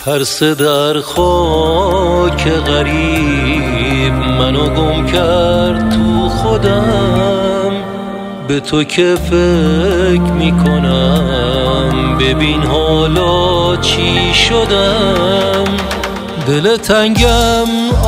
پرسه در خاک غریب منو گم کرد تو خودم، به تو که فکر میکنم ببین حالا چی شدم. دل تنگم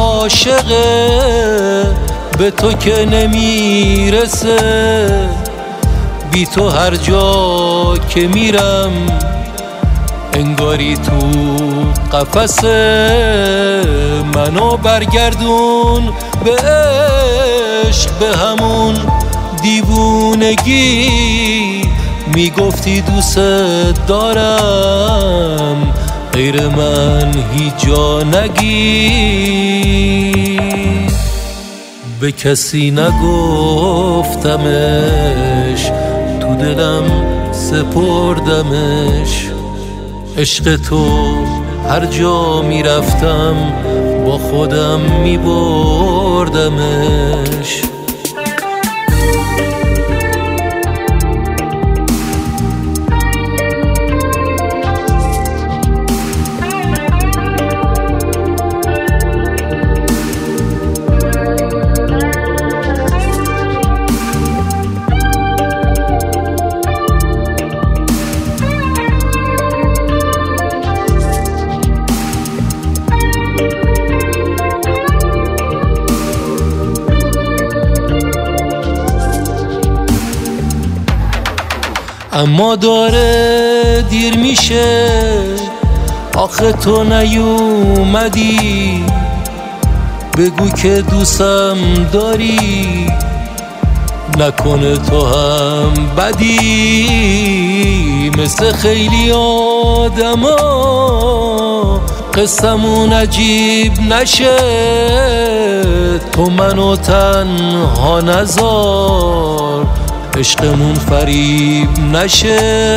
عاشقه به تو که نمیرسه، بی تو هر جا که میرم انگاری تو قفسه. منو برگردون به عشق، به همون دیوونگی، میگفتی دوست دارم غیر من هیچ جا نگی. به کسی نگفتمش، تو دلم سپردمش. عشق تو هر جا میرفتم با خودم میبردمش. اما داره دیر میشه، آخه تو نیومدی. بگو که دوستم داری، نکنه تو هم بدی. مثل خیلی آدما قصمون عجیب نشه، تو منو تنها نذار عشقمون فریب نشه.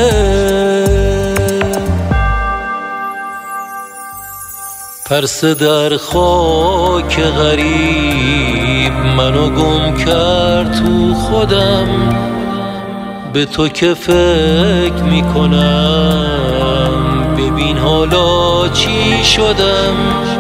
پرسه در خاک غریب منو گم کرد تو خودم، به تو که فکر میکنم ببین حالا چی شدم.